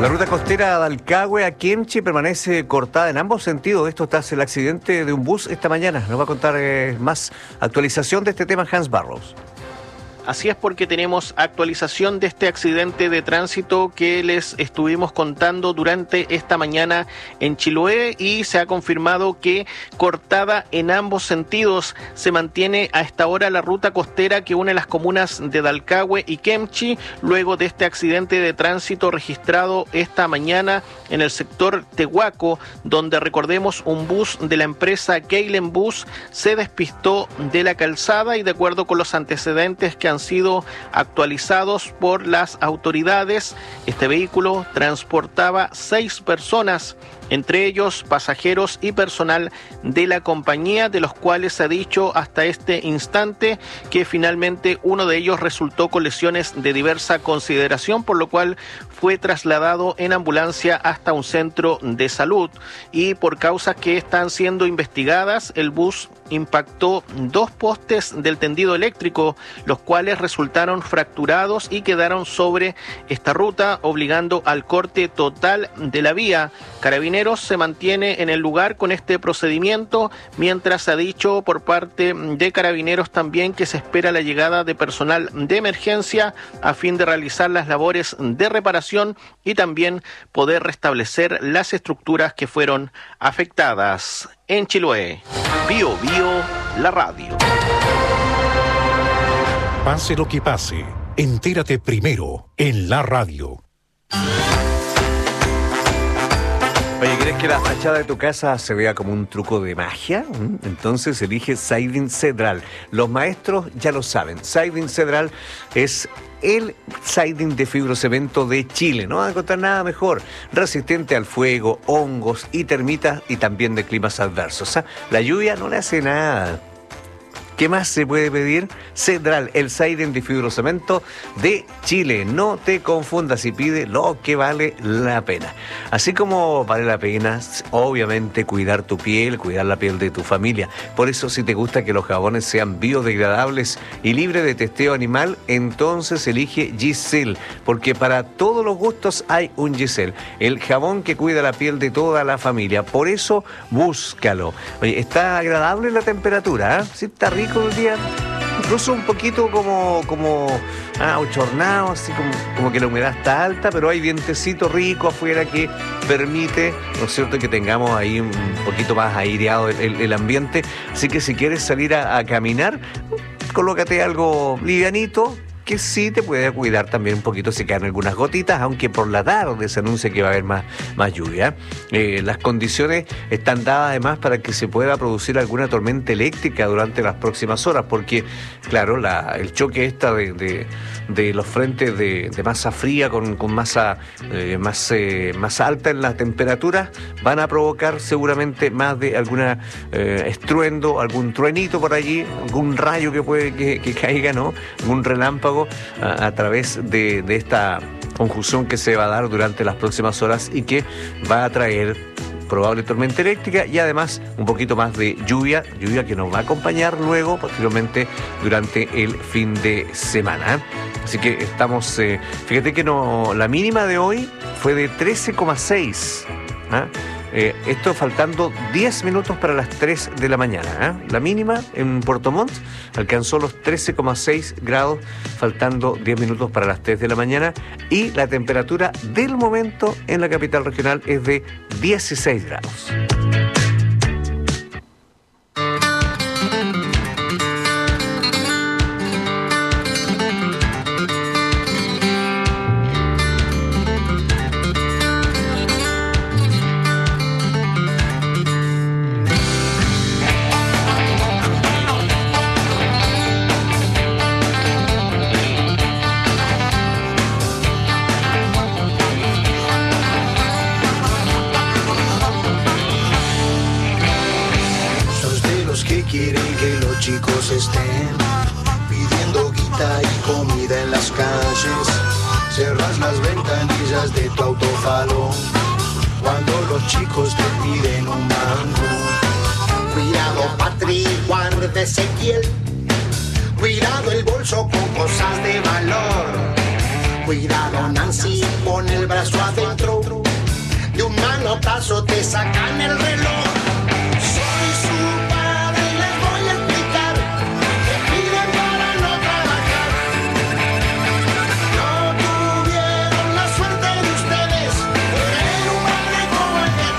La ruta costera de Alcagüe a Kemchi permanece cortada en ambos sentidos. Esto tras el accidente de un bus esta mañana. Nos va a contar eh, más actualización de este tema Hans Barrows. Así es, porque tenemos actualización de este accidente de tránsito que les estuvimos contando durante esta mañana en Chiloé, y se ha confirmado que cortada en ambos sentidos. Se mantiene a esta hora la ruta costera que une las comunas de Dalcahue y Kemchi, luego de este accidente de tránsito registrado esta mañana en el sector Tehuaco, donde, recordemos, un bus de la empresa Keilen Bus se despistó de la calzada, y de acuerdo con los antecedentes que han sido actualizados por las autoridades, este vehículo transportaba seis personas, entre ellos pasajeros y personal de la compañía, de los cuales se ha dicho hasta este instante que finalmente uno de ellos resultó con lesiones de diversa consideración, por lo cual fue trasladado en ambulancia hasta un centro de salud, y por causas que están siendo investigadas, el bus impactó dos postes del tendido eléctrico, los cuales resultaron fracturados y quedaron sobre esta ruta, obligando al corte total de la vía. Carabineros se mantiene en el lugar con este procedimiento, mientras se ha dicho por parte de Carabineros también que se espera la llegada de personal de emergencia a fin de realizar las labores de reparación y también poder restablecer las estructuras que fueron afectadas. En Chiloé, Bio Bio, la radio. Pase lo que pase, entérate primero en la radio. Oye, ¿crees que la fachada de tu casa se vea como un truco de magia? Entonces elige Siding Cedral. Los maestros ya lo saben. Siding Cedral es el siding de fibrocemento de Chile. No van a encontrar nada mejor. Resistente al fuego, hongos y termitas, y también de climas adversos. O sea, la lluvia no le hace nada. ¿Qué más se puede pedir? Cedral, el siding de fibrocemento de Chile. No te confundas y pide lo que vale la pena. Así como vale la pena, obviamente, cuidar tu piel, cuidar la piel de tu familia. Por eso, si te gusta que los jabones sean biodegradables y libres de testeo animal, entonces elige Giselle, porque para todos los gustos hay un Giselle, el jabón que cuida la piel de toda la familia. Por eso, búscalo. Oye, está agradable la temperatura, ¿eh? Sí, está rico el día, incluso un poquito como como ah, ochornado, así como, como que la humedad está alta, pero hay vientecito rico afuera que permite, ¿no es cierto?, que tengamos ahí un poquito más aireado el, el, el ambiente. Así que si quieres salir a, a caminar, colócate algo livianito, que sí te puede cuidar también un poquito si caen algunas gotitas, aunque por la tarde se anuncia que va a haber más, más lluvia. Eh, las condiciones están dadas además para que se pueda producir alguna tormenta eléctrica durante las próximas horas, porque, claro, la, el choque esta de, de, de los frentes de, de masa fría con, con masa eh, más, eh, más alta en las temperaturas van a provocar seguramente más de alguna eh, estruendo, algún truenito por allí, algún rayo que puede que, que caiga, ¿no? Algún relámpago A, a través de, de esta conjunción que se va a dar durante las próximas horas y que va a traer probable tormenta eléctrica y además un poquito más de lluvia, lluvia que nos va a acompañar luego, posteriormente, durante el fin de semana. Así que estamos, eh, fíjate que no, la mínima de hoy fue de trece coma seis. ¿Ah? Eh, esto faltando diez minutos para las tres de la mañana. ¿eh? La mínima en Puerto Montt alcanzó los trece coma seis grados, faltando diez minutos para las tres de la mañana. Y la temperatura del momento en la capital regional es de dieciséis grados. Chicos estén pidiendo guita y comida en las calles. Cerras las ventanillas de tu autofalo cuando los chicos te piden un mango. Cuidado, Patri, guarda Ezequiel. Cuidado el bolso con cosas de valor. Cuidado, Nancy, pon el brazo adentro. sacan el reloj. Soy su padre y les voy a explicar que piden para no trabajar. No tuvieron la suerte de ustedes de tener un padre como el que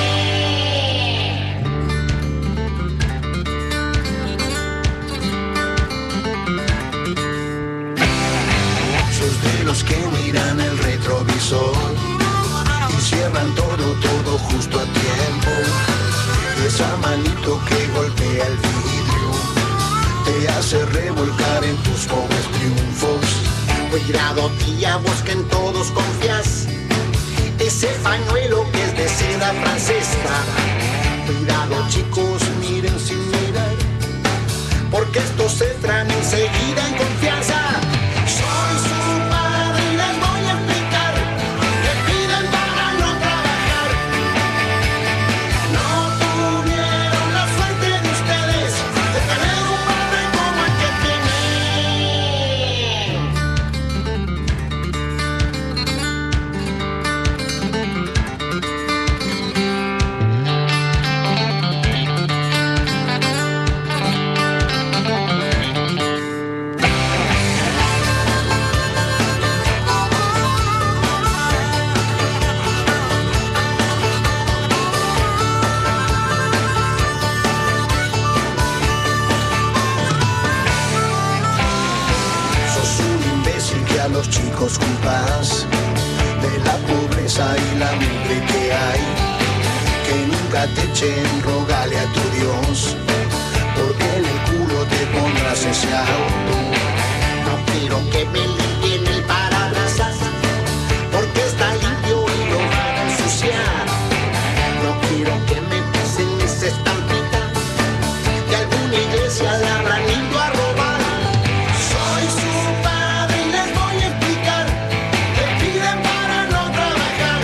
tiene. Sos de los que miran el retrovisor y cierran todo, todo justo a tiempo. Y esa manito que golpea el vidrio te hace revolcar en tus pobres triunfos. Cuidado, tía, vos que en todos confías. Ese pañuelo que es de seda francesa. Cuidado, chicos, miren sin mirar, porque estos entran enseguida en confianza. Soy su padre y les voy a explicar que piden para no trabajar. No tuvieron la suerte de ustedes de tener un padre como el que los chicos culpas de la pobreza y la mugre que hay. Que nunca te echen, rogale a tu Dios, porque en el culo te pondrás ese auto. No quiero que me limpien el parabrisas, porque está limpio y lo van a ensuciar. No quiero que me pisen esa estampita, que alguna iglesia la habrán ido a robar. Soy su padre y les voy a explicar que piden para no trabajar.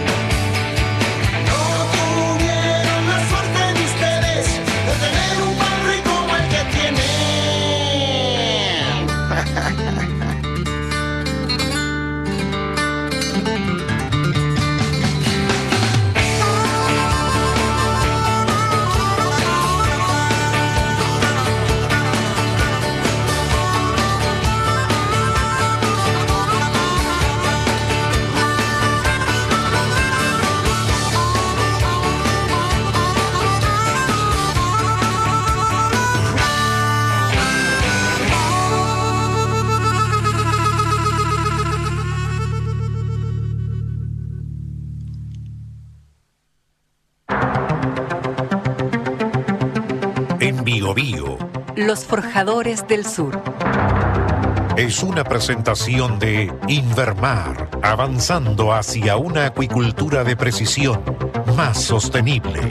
No tuvieron la suerte de ustedes de tener un padre como el que tienen. En Bio Bio Los Forjadores del Sur. es una presentación de Invermar, avanzando hacia una acuicultura de precisión más sostenible.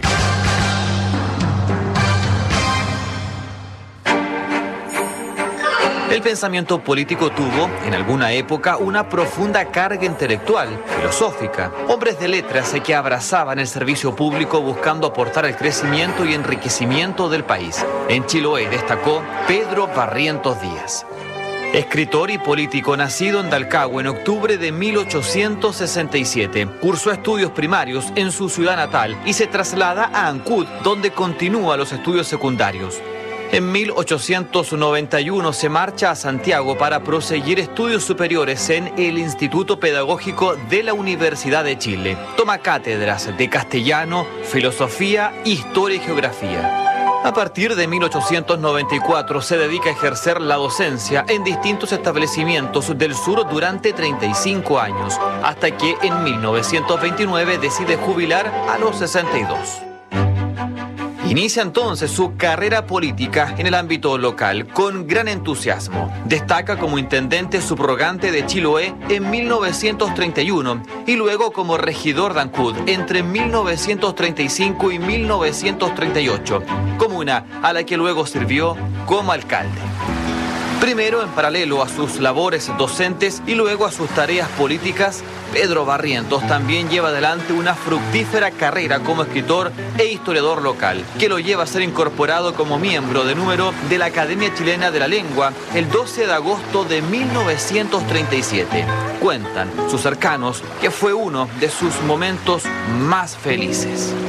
El pensamiento político tuvo, en alguna época, una profunda carga intelectual, filosófica. Hombres de letras que abrazaban el servicio público buscando aportar al crecimiento y enriquecimiento del país. En Chiloé destacó Pedro Barrientos Díaz. Escritor y político nacido en Talcahuano en octubre de mil ochocientos sesenta y siete. Cursó estudios primarios en su ciudad natal y se traslada a Ancud, donde continúa los estudios secundarios. En mil ochocientos noventa y uno se marcha a Santiago para proseguir estudios superiores en el Instituto Pedagógico de la Universidad de Chile. Toma cátedras de castellano, filosofía, historia y geografía. A partir de mil ochocientos noventa y cuatro se dedica a ejercer la docencia en distintos establecimientos del sur durante treinta y cinco años, hasta que en mil novecientos veintinueve decide jubilar a los sesenta y dos. Inicia entonces su carrera política en el ámbito local con gran entusiasmo. Destaca como intendente subrogante de Chiloé en mil novecientos treinta y uno y luego como regidor de Ancud entre mil novecientos treinta y cinco y mil novecientos treinta y ocho, comuna a la que luego sirvió como alcalde. Primero, en paralelo a sus labores docentes y luego a sus tareas políticas, Pedro Barrientos también lleva adelante una fructífera carrera como escritor e historiador local, que lo lleva a ser incorporado como miembro de número de la Academia Chilena de la Lengua el doce de agosto de mil novecientos treinta y siete. Cuentan sus cercanos que fue uno de sus momentos más felices.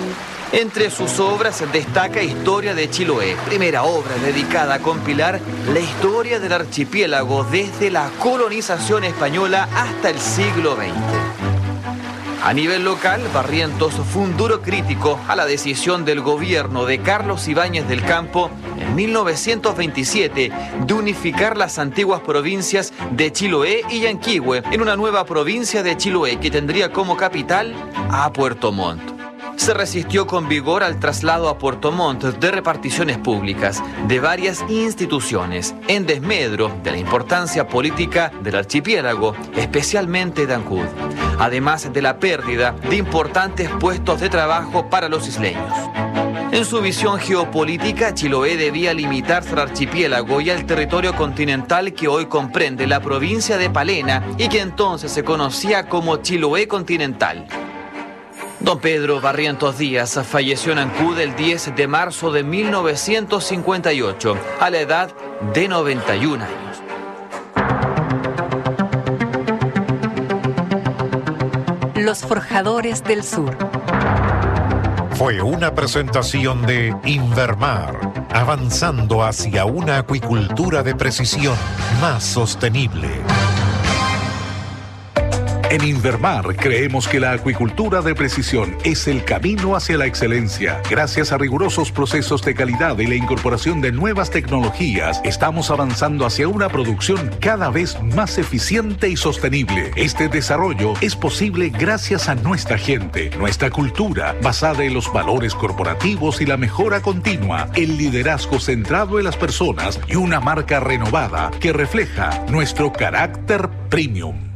Entre sus obras destaca Historia de Chiloé, primera obra dedicada a compilar la historia del archipiélago desde la colonización española hasta el siglo veinte. A nivel local, Barrientos fue un duro crítico a la decisión del gobierno de Carlos Ibáñez del Campo en mil novecientos veintisiete de unificar las antiguas provincias de Chiloé y Yanquihue en una nueva provincia de Chiloé que tendría como capital a Puerto Montt. Se resistió con vigor al traslado a Puerto Montt de reparticiones públicas de varias instituciones, en desmedro de la importancia política del archipiélago, especialmente de Ancud, además de la pérdida de importantes puestos de trabajo para los isleños. En su visión geopolítica, Chiloé debía limitarse al archipiélago y al territorio continental que hoy comprende la provincia de Palena y que entonces se conocía como Chiloé continental. Don Pedro Barrientos Díaz falleció en Ancud el diez de marzo de mil novecientos cincuenta y ocho, a la edad de noventa y un años. Los Forjadores del Sur. Fue una presentación de Invermar, avanzando hacia una acuicultura de precisión más sostenible. En Invermar creemos que la acuicultura de precisión es el camino hacia la excelencia. Gracias a rigurosos procesos de calidad y la incorporación de nuevas tecnologías, estamos avanzando hacia una producción cada vez más eficiente y sostenible. Este desarrollo es posible gracias a nuestra gente, nuestra cultura, basada en los valores corporativos y la mejora continua, el liderazgo centrado en las personas y una marca renovada que refleja nuestro carácter premium.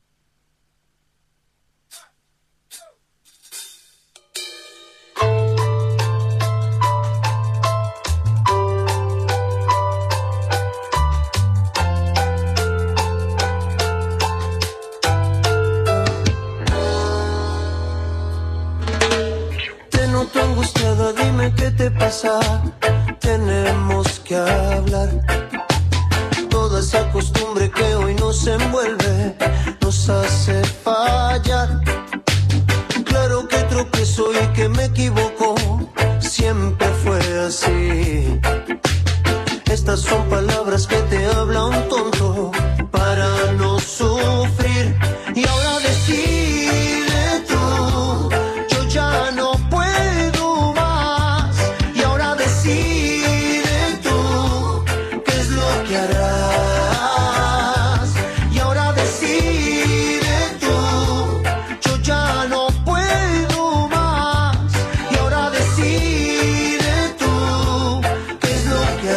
Tenemos que hablar. Toda esa costumbre que hoy nos envuelve nos hace fallar. Claro que tropiezo y que me equivoco, siempre fue así. Estas son palabras que te habla un tonto para no sufrir. Y ahora decide tú, yo ya no puedo más. Y ahora decide tú, qué es lo que harás. Y ahora decide tú, yo ya no puedo más. Y ahora decide tú, qué es lo que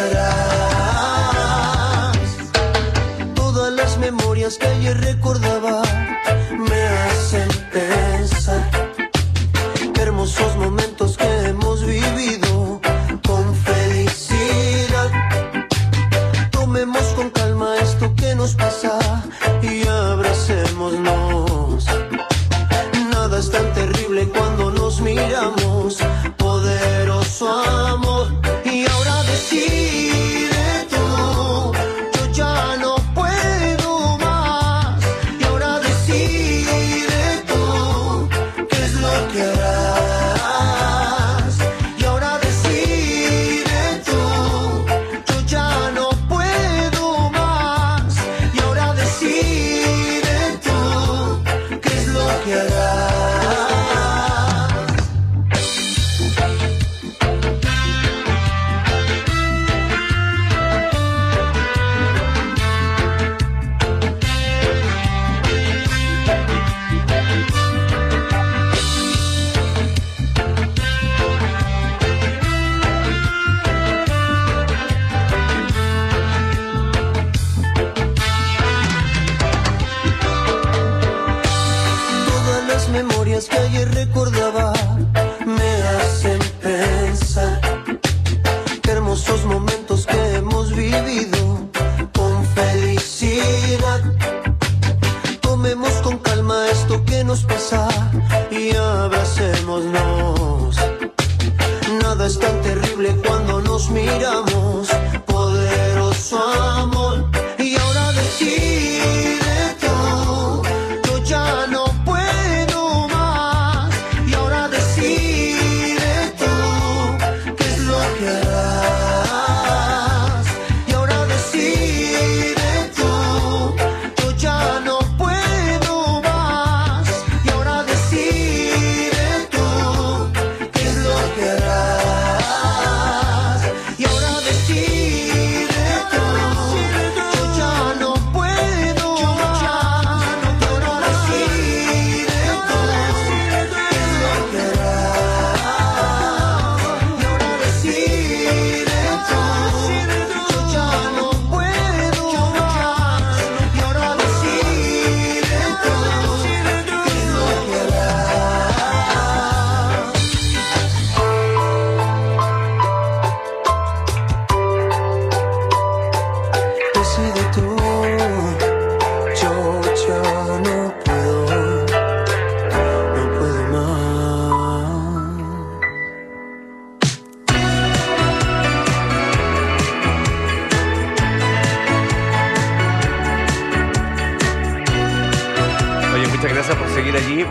harás. Todas las memorias que ayer recordaba me hacen pensar qué hermosos momentos que hemos vivido con felicidad. Tomemos con calma esto que nos pasa y abracémonos. Nada es tan terrible cuando nos miramos, poderoso amor. Y ahora decide tú, yo ya no puedo más. Y ahora decide tú, qué es lo que harás. Y ahora decide tú, yo ya no puedo más. Y ahora decide tú, qué es lo que harás. Todas las memorias que ayer recordaba me hacen pensar qué hermosos momentos que hemos vivido con felicidad. Tomemos con calma esto que nos pasa y abracémonos. Nada es tan terrible cuando nos miramos, poderoso amor. Y ahora decide tú, yo ya no puedo más. Y ahora decide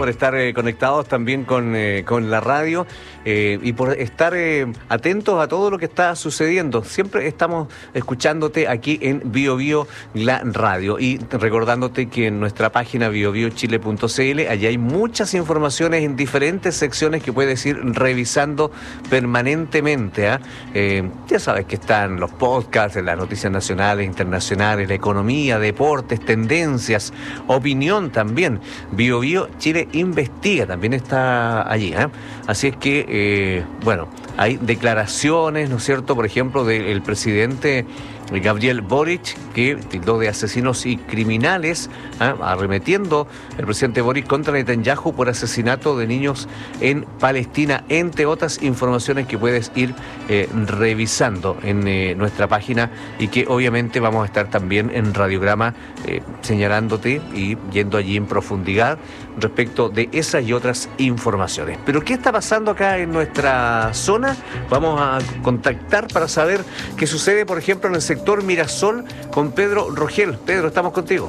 por estar eh, conectados también con, eh, con la radio eh, y por estar eh, atentos a todo lo que está sucediendo. Siempre estamos escuchándote aquí en Bio Bio la radio y recordándote que en nuestra página bio bio chile punto c l allá hay muchas informaciones en diferentes secciones que puedes ir revisando permanentemente. ¿eh? Eh, ya sabes que están los podcasts, las noticias nacionales, internacionales, la economía, deportes, tendencias, opinión también. Bio Bio Chile Investiga también está allí. ¿eh? Así es que, eh, bueno, hay declaraciones, ¿no es cierto?, por ejemplo, del presidente Gabriel Boric, que tildó de asesinos y criminales, ¿eh? arremetiendo el presidente Boric contra Netanyahu por asesinato de niños en Palestina, entre otras informaciones que puedes ir eh, revisando en eh, nuestra página y que obviamente vamos a estar también en Radiograma eh, señalándote y yendo allí en profundidad respecto de esas y otras informaciones. Pero ¿qué está pasando acá en nuestra zona? Vamos a contactar para saber qué sucede, por ejemplo, en el sector Mirasol con Pedro Rogel. Pedro, estamos contigo.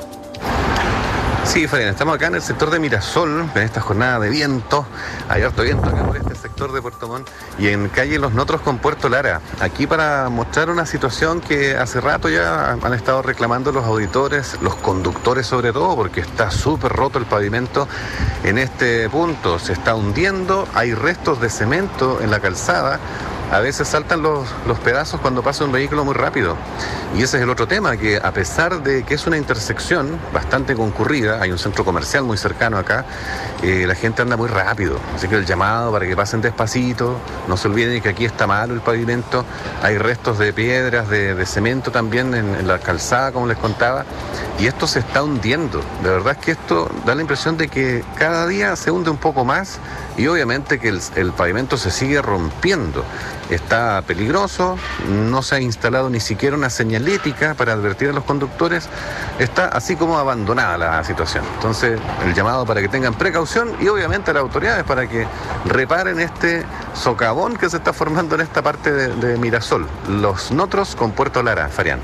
Sí, Fabián, estamos acá en el sector de Mirasol, en esta jornada de viento. Hay harto viento acá por este sector de Puerto Montt y en calle Los Notros con Puerto Lara. Aquí para mostrar una situación que hace rato ya han estado reclamando los auditores, los conductores sobre todo, porque está súper roto el pavimento en este punto. Se está hundiendo, hay restos de cemento en la calzada. A veces saltan los, los pedazos cuando pasa un vehículo muy rápido. Y ese es el otro tema, que a pesar de que es una intersección bastante concurrida, hay un centro comercial muy cercano acá, eh, la gente anda muy rápido. Así que el llamado para que pasen despacito, no se olviden que aquí está malo el pavimento, hay restos de piedras, de, de cemento también en, en la calzada, como les contaba, y esto se está hundiendo. De verdad es que esto da la impresión de que cada día se hunde un poco más y obviamente que el, el pavimento se sigue rompiendo. Está peligroso, no se ha instalado ni siquiera una señalética para advertir a los conductores, está así como abandonada la situación. Entonces, el llamado para que tengan precaución y obviamente a las autoridades para que reparen este socavón que se está formando en esta parte de, de Mirasol, Los Notros con Puerto Lara, Farián.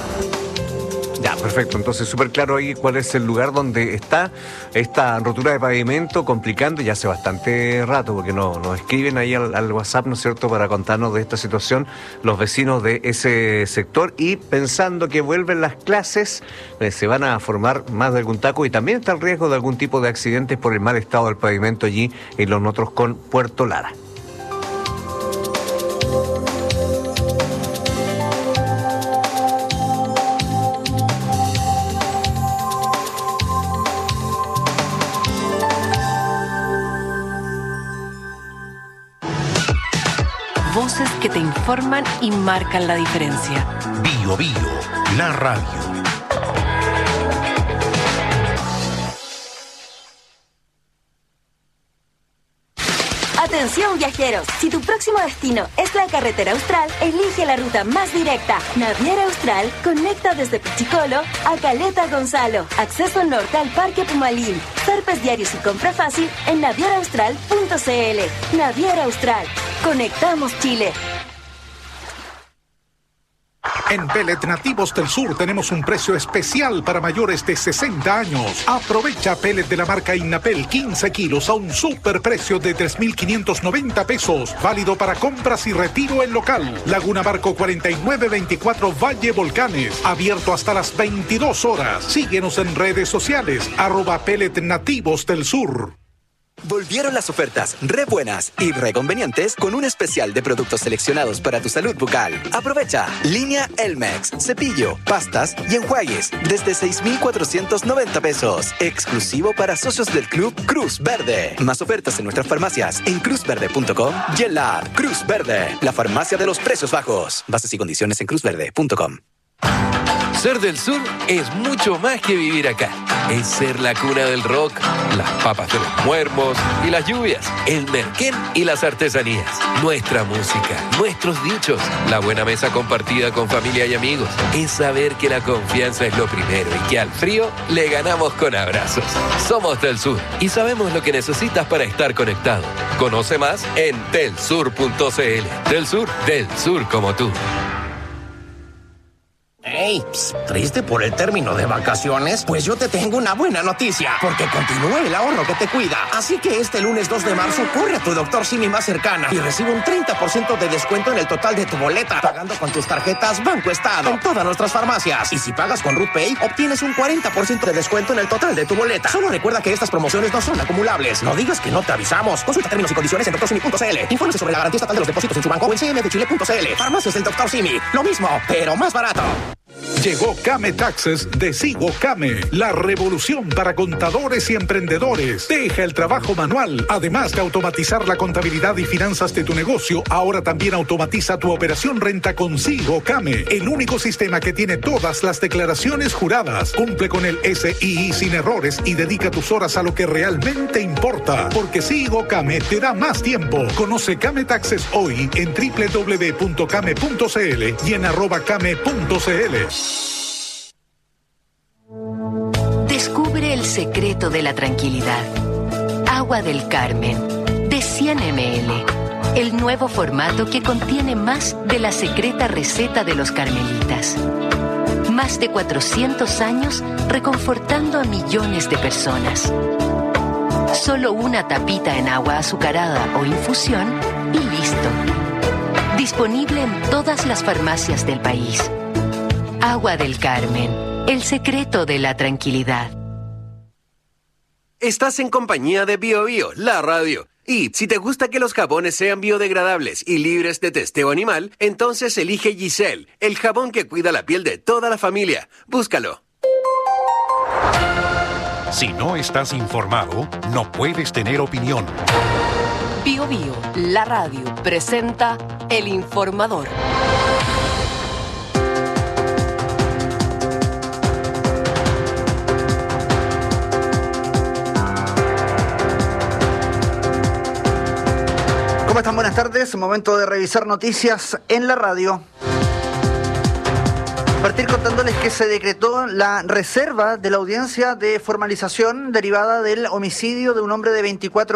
Ya, perfecto. Entonces, súper claro ahí cuál es el lugar donde está esta rotura de pavimento complicando ya hace bastante rato, porque no, nos escriben ahí al, al WhatsApp, ¿no es cierto?, para contarnos de esta situación los vecinos de ese sector y pensando que vuelven las clases, eh, se van a formar más de algún taco y también está el riesgo de algún tipo de accidentes por el mal estado del pavimento allí en Los Notros con Puerto Lara. Voces que te informan y marcan la diferencia. Bio Bio, la radio. Atención viajeros, si tu próximo destino es la carretera austral, elige la ruta más directa. Naviera Austral conecta desde Pichicolo a Caleta Gonzalo. Acceso norte al Parque Pumalín. Zarpes diarios y compra fácil en naviera austral punto c l. Naviera Austral. Conectamos Chile. En Pellet Nativos del Sur tenemos un precio especial para mayores de sesenta años. Aprovecha pellet de la marca Innapel quince kilos a un superprecio de tres mil quinientos noventa pesos. Válido para compras y retiro en local. Laguna Barco cuarenta y nueve veinticuatro Valle Volcanes. Abierto hasta las veintidós horas. Síguenos en redes sociales. Arroba Pellet Nativos del Sur. Volvieron las ofertas re buenas y re convenientes con un especial de productos seleccionados para tu salud bucal. Aprovecha línea Elmex, cepillo, pastas y enjuagues desde seis mil cuatrocientos noventa pesos. Exclusivo para socios del Club Cruz Verde. Más ofertas en nuestras farmacias en cruz verde punto com y en la app Cruz Verde, la farmacia de los precios bajos. Bases y condiciones en cruz verde punto com. Ser del sur es mucho más que vivir acá. Es ser la cuna del rock, las papas de los muermos y las lluvias, el merquén y las artesanías, nuestra música, nuestros dichos, la buena mesa compartida con familia y amigos. Es saber que la confianza es lo primero y que al frío le ganamos con abrazos. Somos del sur y sabemos lo que necesitas para estar conectado. Conoce más en telsur punto c l. Del sur, del sur como tú. Hey, pss, ¿triste por el término de vacaciones? Pues yo te tengo una buena noticia, porque continúa el ahorro que te cuida. Así que este lunes dos de marzo corre a tu doctor Simi más cercana y recibe un treinta por ciento de descuento en el total de tu boleta, pagando con tus tarjetas Banco Estado en todas nuestras farmacias. Y si pagas con RutPay, obtienes un cuarenta por ciento de descuento en el total de tu boleta. Solo recuerda que estas promociones no son acumulables. No digas que no te avisamos. Consulta términos y condiciones en doctor simi punto c l. Infórmese sobre la garantía estatal de los depósitos en su banco o en c m f chile punto c l. Farmacias del doctor Simi. Lo mismo, pero más barato. Llegó Came Taxes de Sigo Came, la revolución para contadores y emprendedores. Deja el trabajo manual. Además de automatizar la contabilidad y finanzas de tu negocio, ahora también automatiza tu operación renta con Sigo Came, el único sistema que tiene todas las declaraciones juradas. Cumple con el S I I sin errores y dedica tus horas a lo que realmente importa, porque Sigo Came te da más tiempo. Conoce Came Taxes hoy en doble u doble u doble u punto came punto c l y en arroba came punto c l. Descubre el secreto de la tranquilidad. Agua del Carmen, de cien mililitros. El nuevo formato que contiene más de la secreta receta de los carmelitas. Más de cuatrocientos años reconfortando a millones de personas. Solo una tapita en agua azucarada o infusión y listo. Disponible en todas las farmacias del país. Agua del Carmen, el secreto de la tranquilidad. Estás en compañía de Bio Bio, la radio. Y si te gusta que los jabones sean biodegradables y libres de testeo animal, entonces elige Giselle, el jabón que cuida la piel de toda la familia. Búscalo. Si no estás informado, no puedes tener opinión. Bio Bio, la radio, presenta El Informador. ¿Cómo están? Buenas tardes. Momento de revisar noticias en la radio. Partir contándoles que se decretó la reserva de la audiencia de formalización derivada del homicidio de un hombre de veinticuatro